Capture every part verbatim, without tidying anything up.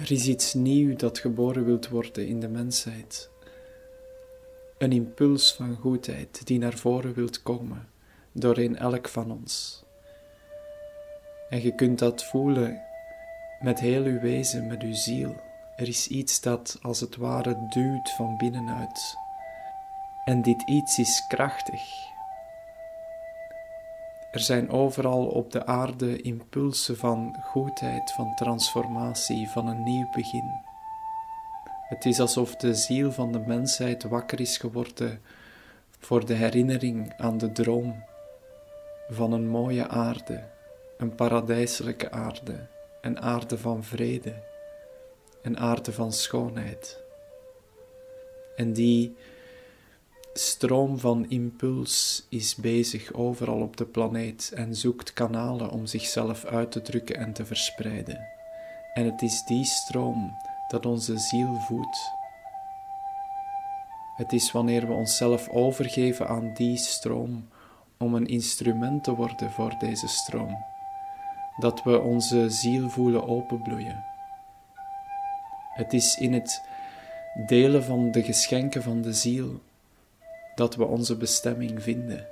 Er is iets nieuws dat geboren wilt worden in de mensheid. Een impuls van goedheid die naar voren wilt komen, doorheen elk van ons. En je kunt dat voelen met heel uw wezen, met uw ziel. Er is iets dat als het ware duwt van binnenuit. En dit iets is krachtig. Er zijn overal op de aarde impulsen van goedheid, van transformatie, van een nieuw begin. Het is alsof de ziel van de mensheid wakker is geworden voor de herinnering aan de droom van een mooie aarde, een paradijselijke aarde, een aarde van vrede, een aarde van schoonheid. En die stroom van impuls is bezig overal op de planeet en zoekt kanalen om zichzelf uit te drukken en te verspreiden. En het is die stroom dat onze ziel voedt. Het is wanneer we onszelf overgeven aan die stroom om een instrument te worden voor deze stroom, dat we onze ziel voelen openbloeien. Het is in het delen van de geschenken van de ziel dat we onze bestemming vinden.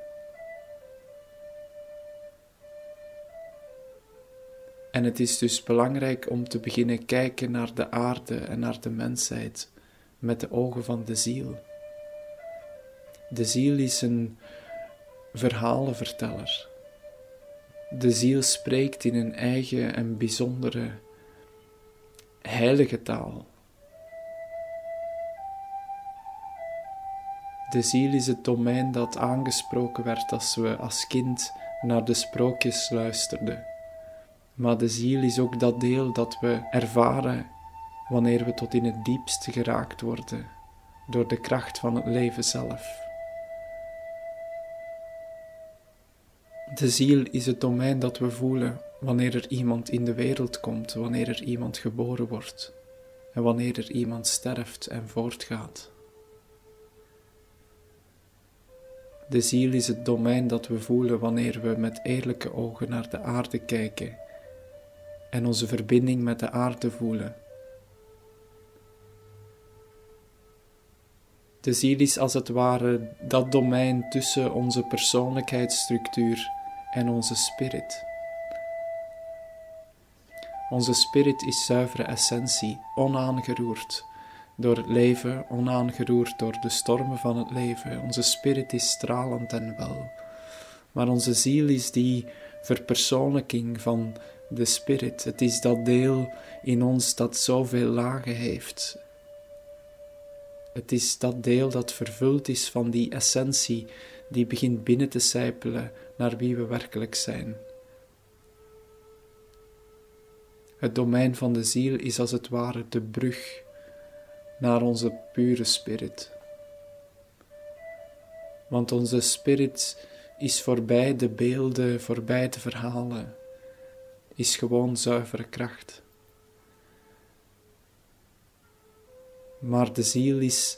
En het is dus belangrijk om te beginnen kijken naar de aarde en naar de mensheid met de ogen van de ziel. De ziel is een verhalenverteller. De ziel spreekt in een eigen en bijzondere, heilige taal. De ziel is het domein dat aangesproken werd als we als kind naar de sprookjes luisterden. Maar de ziel is ook dat deel dat we ervaren wanneer we tot in het diepste geraakt worden door de kracht van het leven zelf. De ziel is het domein dat we voelen wanneer er iemand in de wereld komt, wanneer er iemand geboren wordt en wanneer er iemand sterft en voortgaat. De ziel is het domein dat we voelen wanneer we met eerlijke ogen naar de aarde kijken en onze verbinding met de aarde voelen. De ziel is als het ware dat domein tussen onze persoonlijkheidsstructuur en onze spirit. Onze spirit is zuivere essentie, onaangeroerd door het leven, onaangeroerd door de stormen van het leven. Onze spirit is stralend en wel. Maar onze ziel is die verpersoonlijking van de spirit. Het is dat deel in ons dat zoveel lagen heeft. Het is dat deel dat vervuld is van die essentie die begint binnen te sijpelen naar wie we werkelijk zijn. Het domein van de ziel is als het ware de brug naar onze pure spirit. Want onze spirit is voorbij de beelden, voorbij de verhalen, is gewoon zuivere kracht. Maar de ziel is,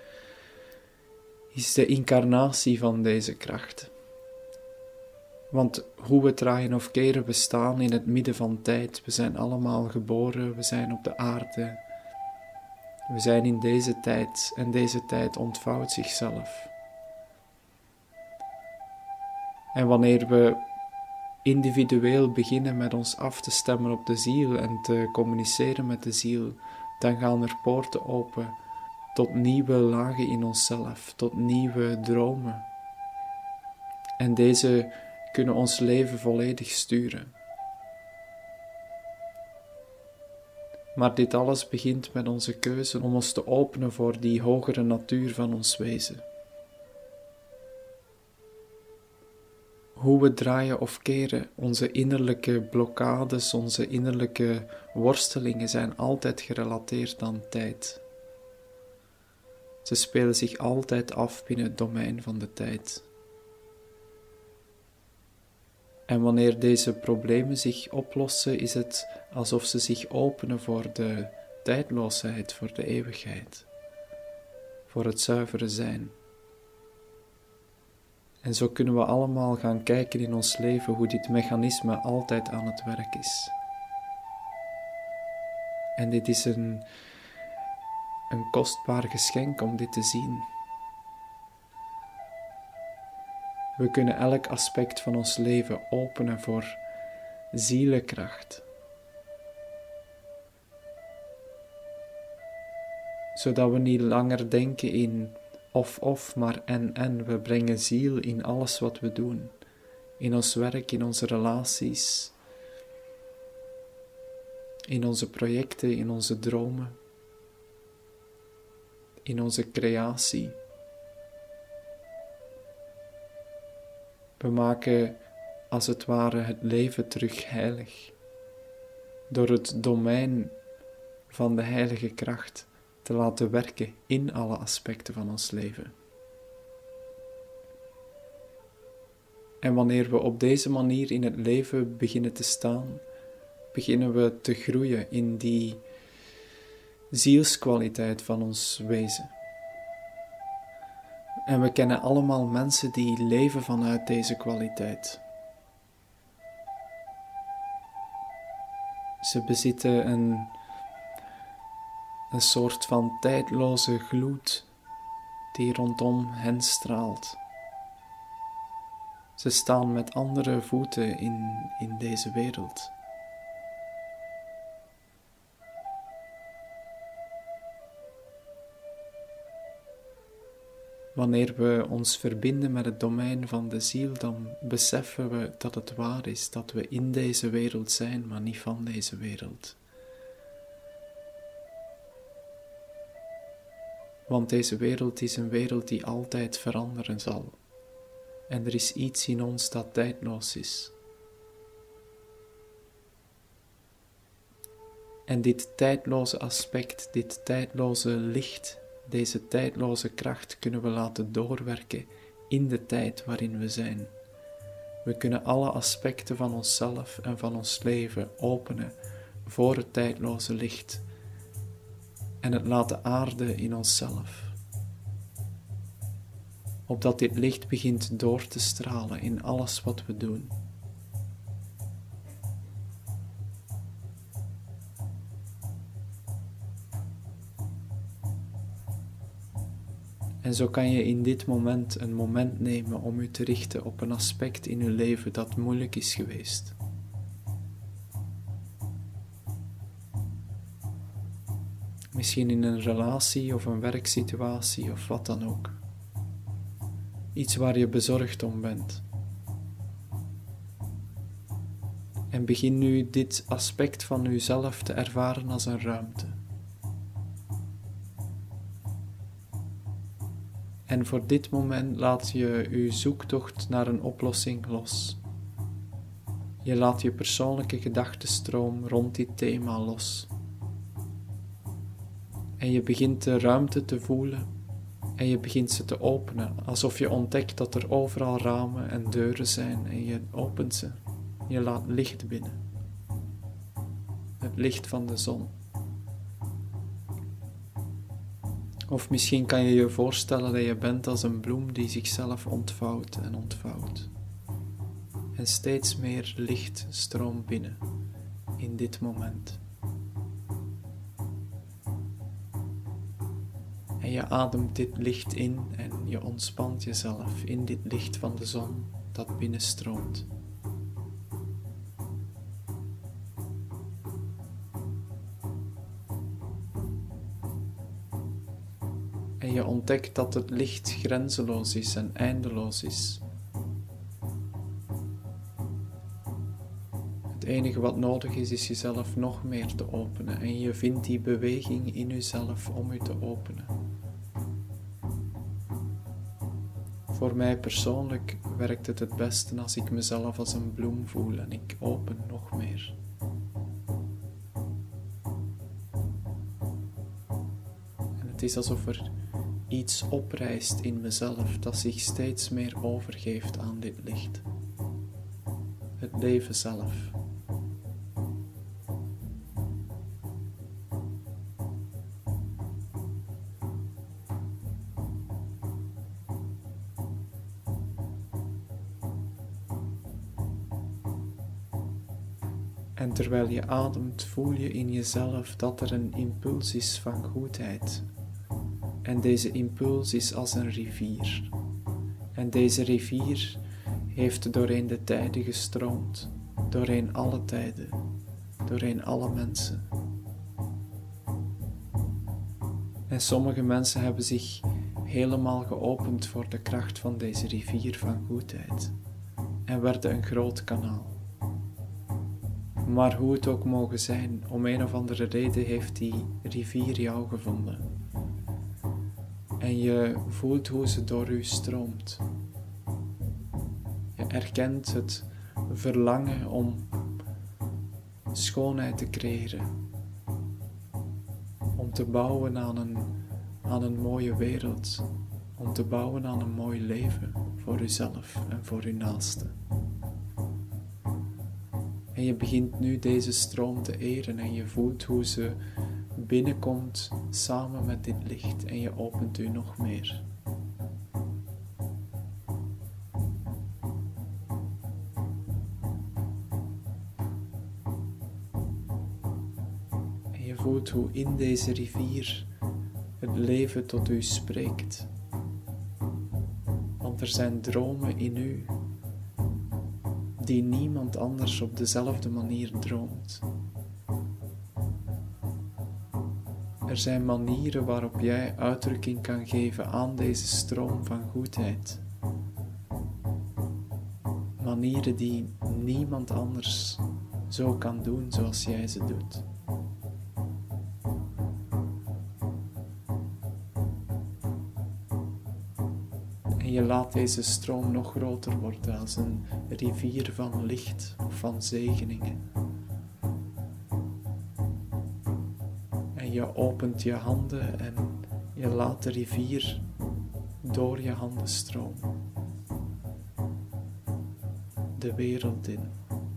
is de incarnatie van deze kracht. Want hoe we draaien of keren, we staan in het midden van tijd. We zijn allemaal geboren, we zijn op de aarde. We zijn in deze tijd en deze tijd ontvouwt zichzelf. En wanneer we individueel beginnen met ons af te stemmen op de ziel en te communiceren met de ziel, dan gaan er poorten open tot nieuwe lagen in onszelf, tot nieuwe dromen. En deze kunnen ons leven volledig sturen. Maar dit alles begint met onze keuze om ons te openen voor die hogere natuur van ons wezen. Hoe we draaien of keren, onze innerlijke blokkades, onze innerlijke worstelingen zijn altijd gerelateerd aan tijd. Ze spelen zich altijd af binnen het domein van de tijd. En wanneer deze problemen zich oplossen, is het alsof ze zich openen voor de tijdloosheid, voor de eeuwigheid, voor het zuivere zijn. En zo kunnen we allemaal gaan kijken in ons leven hoe dit mechanisme altijd aan het werk is. En dit is een, een kostbaar geschenk om dit te zien. We kunnen elk aspect van ons leven openen voor zielenkracht. Zodat we niet langer denken in of-of, maar en-en. We brengen ziel in alles wat we doen. In ons werk, in onze relaties, in onze projecten, in onze dromen, in onze creatie. We maken als het ware het leven terug heilig, door het domein van de heilige kracht te laten werken in alle aspecten van ons leven. En wanneer we op deze manier in het leven beginnen te staan, beginnen we te groeien in die zielskwaliteit van ons wezen. En we kennen allemaal mensen die leven vanuit deze kwaliteit. Ze bezitten een, een soort van tijdloze gloed die rondom hen straalt. Ze staan met andere voeten in, in deze wereld. Wanneer we ons verbinden met het domein van de ziel, dan beseffen we dat het waar is, dat we in deze wereld zijn, maar niet van deze wereld. Want deze wereld is een wereld die altijd veranderen zal. En er is iets in ons dat tijdloos is. En dit tijdloze aspect, dit tijdloze licht, deze tijdloze kracht kunnen we laten doorwerken in de tijd waarin we zijn. We kunnen alle aspecten van onszelf en van ons leven openen voor het tijdloze licht en het laten aarden in onszelf. Opdat dit licht begint door te stralen in alles wat we doen. En zo kan je in dit moment een moment nemen om je te richten op een aspect in je leven dat moeilijk is geweest. Misschien in een relatie of een werksituatie of wat dan ook. Iets waar je bezorgd om bent. En begin nu dit aspect van jezelf te ervaren als een ruimte. En voor dit moment laat je je zoektocht naar een oplossing los. Je laat je persoonlijke gedachtenstroom rond dit thema los. En je begint de ruimte te voelen en je begint ze te openen, alsof je ontdekt dat er overal ramen en deuren zijn en je opent ze. Je laat licht binnen. Het licht van de zon. Of misschien kan je je voorstellen dat je bent als een bloem die zichzelf ontvouwt en ontvouwt. En steeds meer licht stroomt binnen in dit moment. En je ademt dit licht in en je ontspant jezelf in dit licht van de zon dat binnenstroomt. En je ontdekt dat het licht grenzeloos is en eindeloos is. Het enige wat nodig is, is jezelf nog meer te openen. En je vindt die beweging in jezelf om je te openen. Voor mij persoonlijk werkt het het beste als ik mezelf als een bloem voel en ik open nog meer. En het is alsof er iets oprijst in mezelf dat zich steeds meer overgeeft aan dit licht. Het leven zelf. En terwijl je ademt, voel je in jezelf dat er een impuls is van goedheid. En deze impuls is als een rivier. En deze rivier heeft doorheen de tijden gestroomd, doorheen alle tijden, doorheen alle mensen. En sommige mensen hebben zich helemaal geopend voor de kracht van deze rivier van goedheid en werden een groot kanaal. Maar hoe het ook mogen zijn, om een of andere reden heeft die rivier jou gevonden. En je voelt hoe ze door u stroomt. Je erkent het verlangen om schoonheid te creëren. Om te bouwen aan een, aan een mooie wereld. Om te bouwen aan een mooi leven voor uzelf en voor uw naasten. En je begint nu deze stroom te eren en je voelt hoe ze binnenkomt samen met dit licht en je opent u nog meer. En je voelt hoe in deze rivier het leven tot u spreekt. Want er zijn dromen in u die niemand anders op dezelfde manier droomt. Er zijn manieren waarop jij uitdrukking kan geven aan deze stroom van goedheid. Manieren die niemand anders zo kan doen zoals jij ze doet. En je laat deze stroom nog groter worden als een rivier van licht of van zegeningen. En je opent je handen en je laat de rivier door je handen stromen. De wereld in.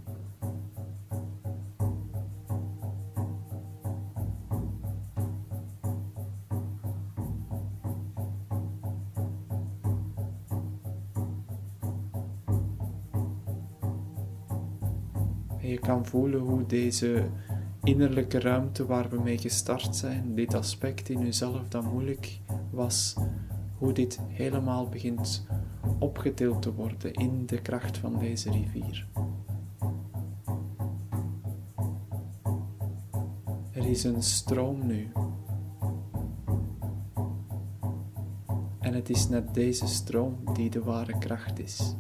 En je kan voelen hoe deze innerlijke ruimte waar we mee gestart zijn, dit aspect in jezelf dat moeilijk was, hoe dit helemaal begint opgetild te worden in de kracht van deze rivier. Er is een stroom nu. En het is net deze stroom die de ware kracht is.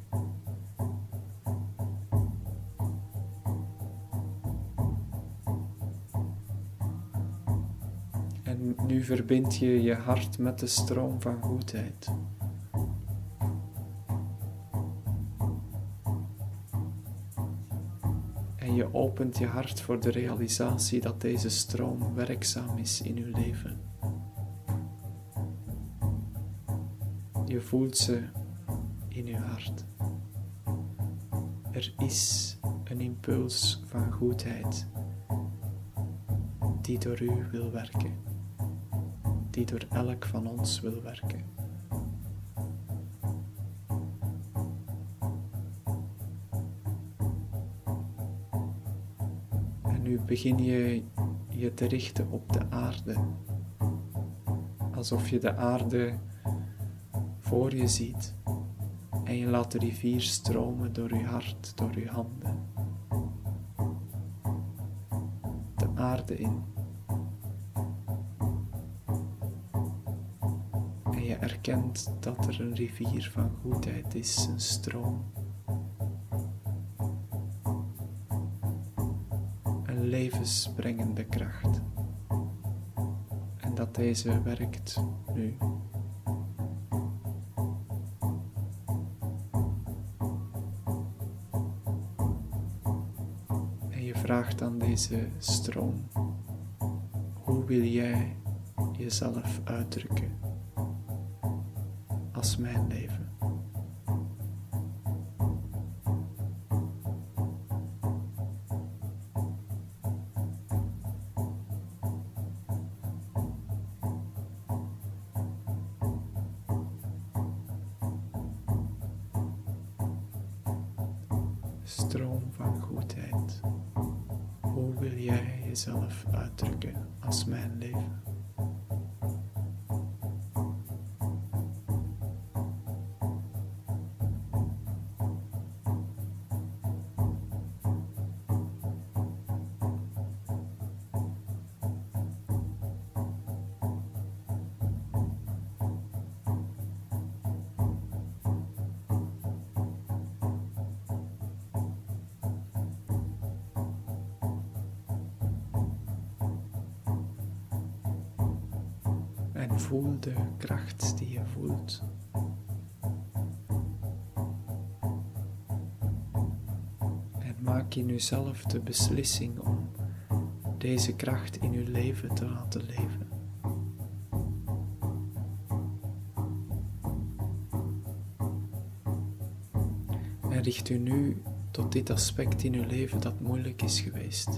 En nu verbind je je hart met de stroom van goedheid. En je opent je hart voor de realisatie dat deze stroom werkzaam is in uw leven. Je voelt ze in uw hart. Er is een impuls van goedheid die door u wil werken, die door elk van ons wil werken. En nu begin je je te richten op de aarde, alsof je de aarde voor je ziet en je laat de rivier stromen door je hart, door je handen. De aarde in. En je erkent dat er een rivier van goedheid is, een stroom. Een levensbrengende kracht. En dat deze werkt nu. Vraagt aan deze stroom, hoe wil jij jezelf uitdrukken als mijn leven? Stroom van goedheid. Hoe wil jij jezelf uitdrukken als mijn leven? En voel de kracht die je voelt. En maak in jezelf de beslissing om deze kracht in je leven te laten leven. En richt u nu tot dit aspect in uw leven dat moeilijk is geweest.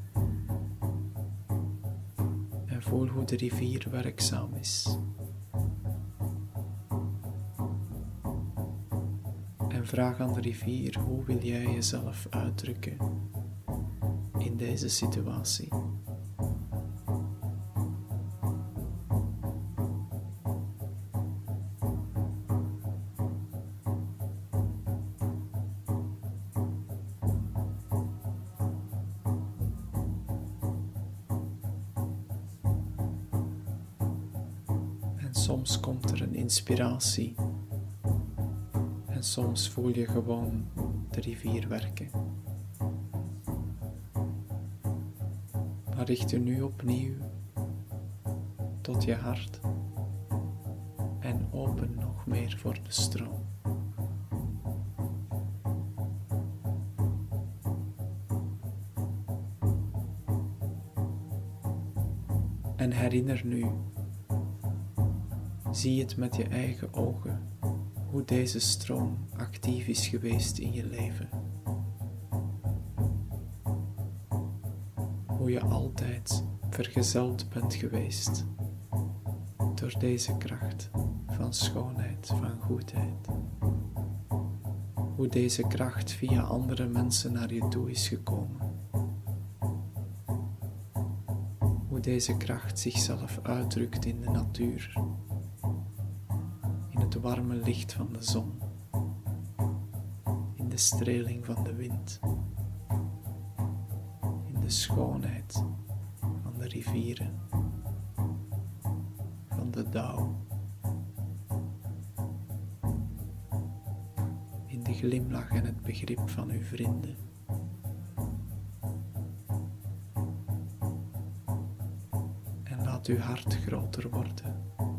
En voel hoe de rivier werkzaam is. En vraag aan de rivier, hoe wil jij jezelf uitdrukken in deze situatie? Soms komt er een inspiratie en soms voel je gewoon de rivier werken. Maar richt je nu opnieuw tot je hart en open nog meer voor de stroom. En herinner nu, zie het met je eigen ogen, hoe deze stroom actief is geweest in je leven. Hoe je altijd vergezeld bent geweest door deze kracht van schoonheid, van goedheid. Hoe deze kracht via andere mensen naar je toe is gekomen. Hoe deze kracht zichzelf uitdrukt in de natuur. In het warme licht van de zon, in de streling van de wind, in de schoonheid van de rivieren, van de dauw, in de glimlach en het begrip van uw vrienden. En laat uw hart groter worden.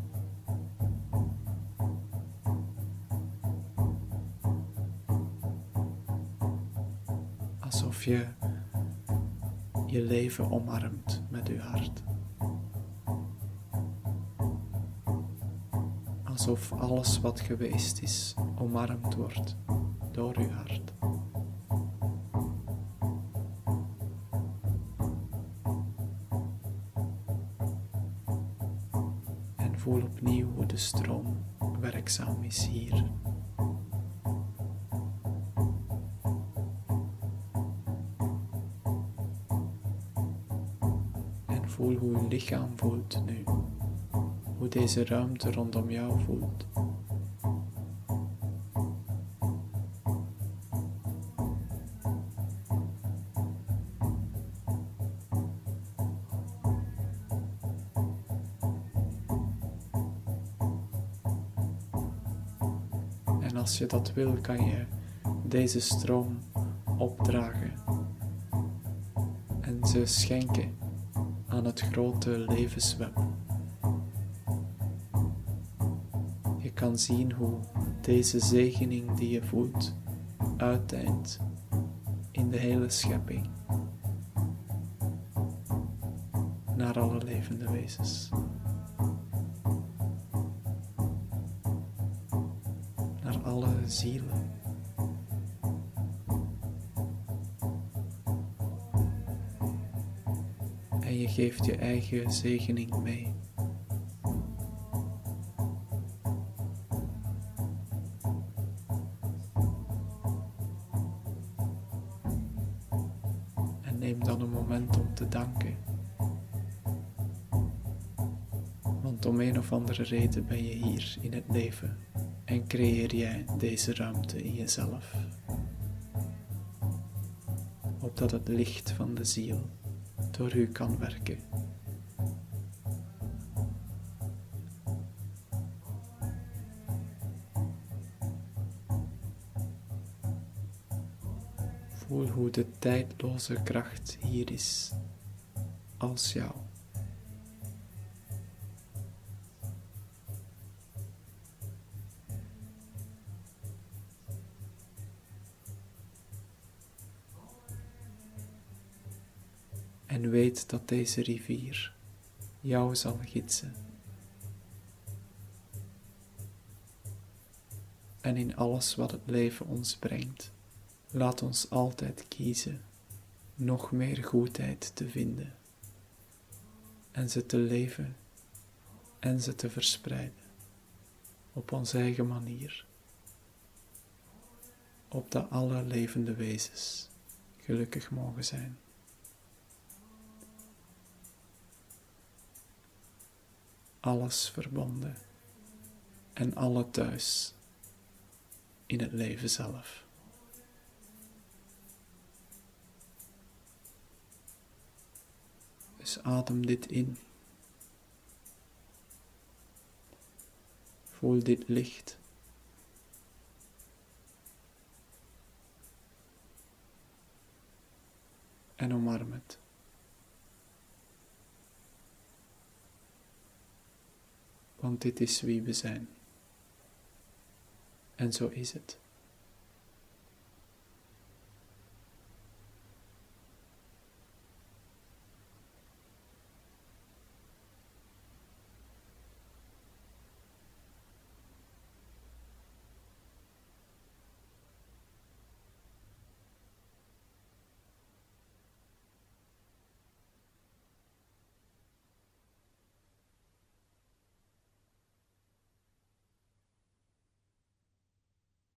Alsof je je leven omarmt met uw hart. Alsof alles wat geweest is omarmd wordt door uw hart. En voel opnieuw hoe de stroom werkzaam is hier. Voel hoe je lichaam voelt nu, hoe deze ruimte rondom jou voelt. En als je dat wil, kan je deze stroom opdragen en ze schenken aan het grote levensweb. Je kan zien hoe deze zegening die je voelt uiteind in de hele schepping naar alle levende wezens, naar alle zielen. En je geeft je eigen zegening mee. En neem dan een moment Want om een of andere reden ben je hier in het leven en creëer jij deze ruimte in jezelf. Opdat het licht van de ziel door u kan werken. Voel hoe de tijdloze kracht hier is, als jou. En weet dat deze rivier jou zal gidsen. En in alles wat het leven ons brengt, laat ons altijd kiezen nog meer goedheid te vinden en ze te leven en ze te verspreiden op onze eigen manier, opdat alle levende wezens gelukkig mogen zijn. Alles verbonden en alle thuis in het leven zelf. Dus adem dit in. Voel dit licht. En omarm het. Want dit is wie we zijn. En zo is het.